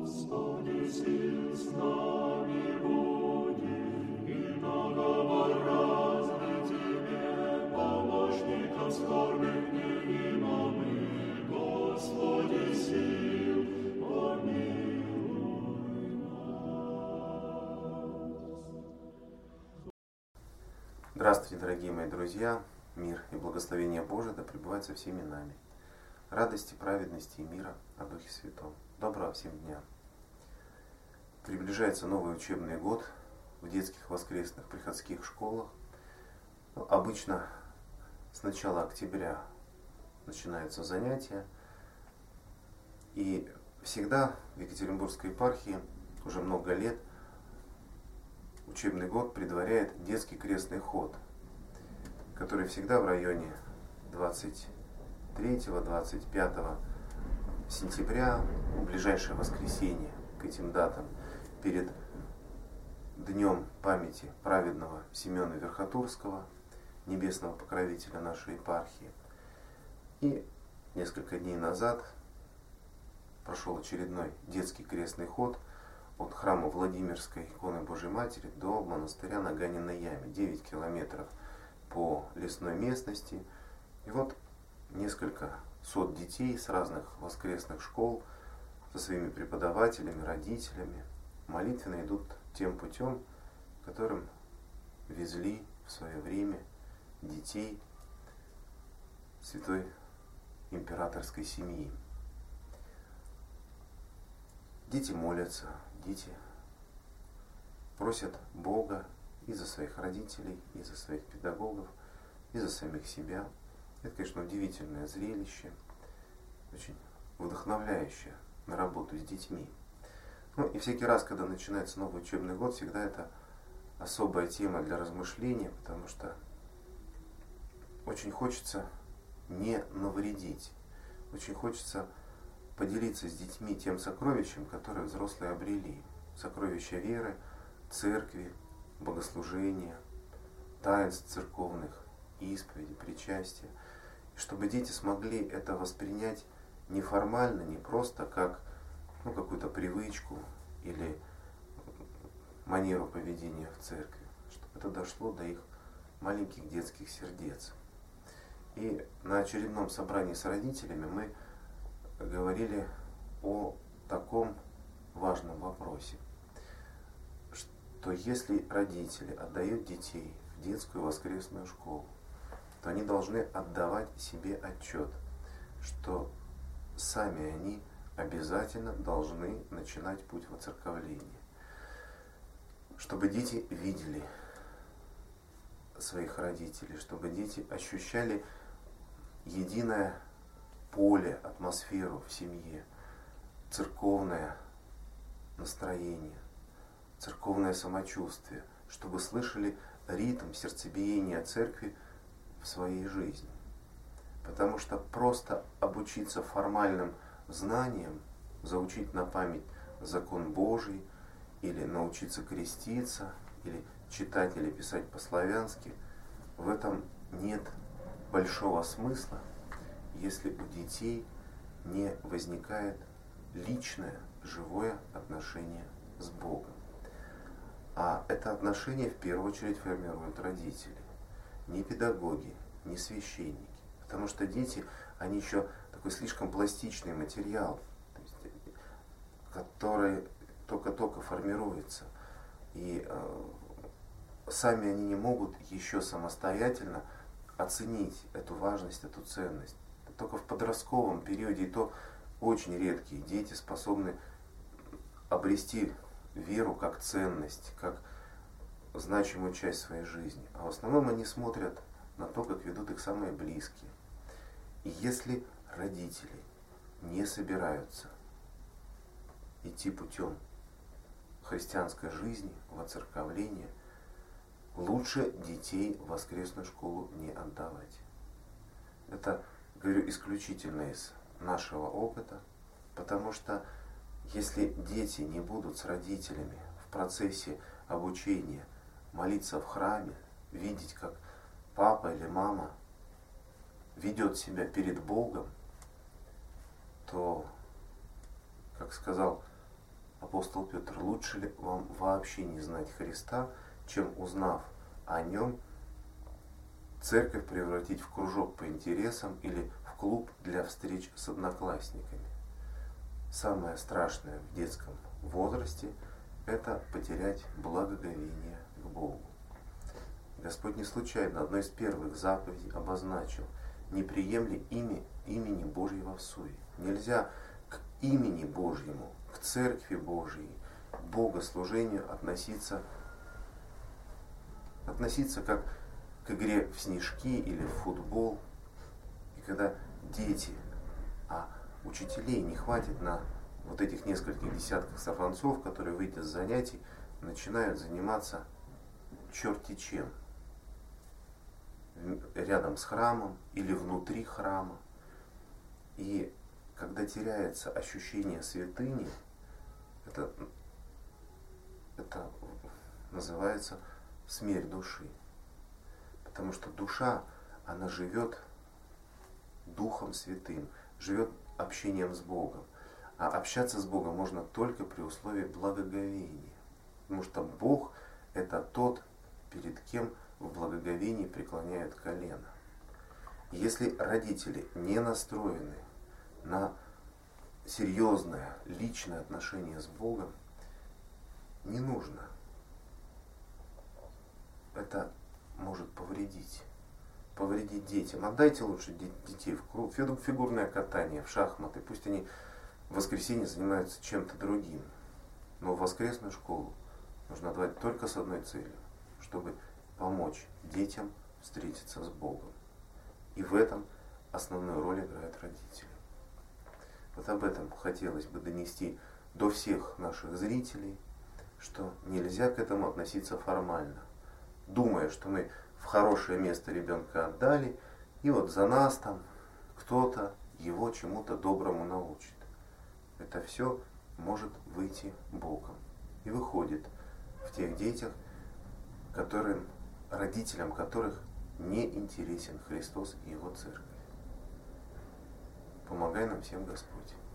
Господи, сил с нами буди, и наговор разный Тебе, помощником скорбных неима мы, Господи, сил, помилуй нас. Здравствуйте, дорогие мои друзья! Мир и благословение Божие да пребывает со всеми нами. Радости, праведности и мира о Духе Святом. Доброго всем дня! Приближается новый учебный год в детских воскресных приходских школах. Обычно с начала октября начинаются занятия. И всегда в Екатеринбургской епархии уже много лет учебный год предваряет детский крестный ход, который всегда в районе 23-25 сентября, в ближайшее воскресенье к этим датам, перед Днем памяти праведного Симеона Верхотурского, небесного покровителя нашей епархии. И несколько дней назад прошел очередной детский крестный ход от храма Владимирской иконы Божьей Матери до монастыря на Ганиной яме. 9 километров по лесной местности. И вот несколько сот детей с разных воскресных школ со своими преподавателями, родителями молитвенно идут тем путем, которым везли в свое время детей святой императорской семьи. Дети молятся, дети просят Бога и за своих родителей, и за своих педагогов, и за самих себя. Это, конечно, удивительное зрелище, очень вдохновляющее на работу с детьми. Ну и всякий раз, когда начинается новый учебный год, всегда это особая тема для размышления, потому что очень хочется не навредить, очень хочется поделиться с детьми тем сокровищем, которое взрослые обрели. Сокровища веры, церкви, богослужения, таинств церковных, исповеди, причастия. И чтобы дети смогли это воспринять не формально, не просто как какую-то привычку или манеру поведения в церкви, чтобы это дошло до их маленьких детских сердец. И на очередном собрании с родителями мы говорили о таком важном вопросе, что если родители отдают детей в детскую воскресную школу, то они должны отдавать себе отчет, что сами они обязательно должны начинать путь воцерковления. Чтобы дети видели своих родителей, чтобы дети ощущали единое поле, атмосферу в семье, церковное настроение, церковное самочувствие, чтобы слышали ритм сердцебиения церкви в своей жизни. Потому что просто обучиться формальным знаниям, заучить на память закон Божий, или научиться креститься, или читать или писать по-славянски, в этом нет большого смысла, если у детей не возникает личное, живое отношение с Богом. А это отношение в первую очередь формируют родители, не педагоги, не священники. Потому что дети, они еще такой слишком пластичный материал, который только-только формируется. И сами они не могут еще самостоятельно оценить эту важность, эту ценность. Только в подростковом периоде, и то очень редкие дети способны обрести веру как ценность, как значимую часть своей жизни. А в основном они смотрят на то, как ведут их самые близкие. И если родители не собираются идти путем христианской жизни, воцерковления, лучше детей в воскресную школу не отдавать. Это, говорю, исключительно из нашего опыта, потому что если дети не будут с родителями в процессе обучения молиться в храме, видеть, как папа или мама ведет себя перед Богом, то, как сказал апостол Петр, лучше ли вам вообще не знать Христа, чем, узнав о Нем, церковь превратить в кружок по интересам или в клуб для встреч с одноклассниками? Самое страшное в детском возрасте – это потерять благоговение к Богу. Господь не случайно одной из первых заповедей обозначил: не приемли имени Божьего в суе. Нельзя к имени Божьему, к Церкви Божьей, к богослужению относиться как к игре в снежки или в футбол. И когда дети, а учителей не хватит на вот этих нескольких десятков сорванцов, которые, выйдя с занятий, начинают заниматься черти чем. Рядом с храмом или внутри храма. И когда теряется ощущение святыни, это называется смерть души. Потому что душа, она живет Духом Святым, живет общением с Богом. А общаться с Богом можно только при условии благоговения. Потому что Бог – это тот, перед кем в благоговении преклоняют колено. Если родители не настроены на серьезное личное отношение с Богом, не нужно. Это может повредить детям. Отдайте лучше детей в клуб, фигурное катание, в шахматы. Пусть они в воскресенье занимаются чем-то другим. Но в воскресную школу нужно отдавать только с одной целью, чтобы помочь детям встретиться с Богом. И в этом основную роль играют родители. Вот об этом хотелось бы донести до всех наших зрителей, что нельзя к этому относиться формально, думая, что мы в хорошее место ребенка отдали, и вот за нас там кто-то его чему-то доброму научит. Это все может выйти боком. И выходит в тех детях, родителям которых не интересен Христос и Его Церковь. Помогай нам всем Господь.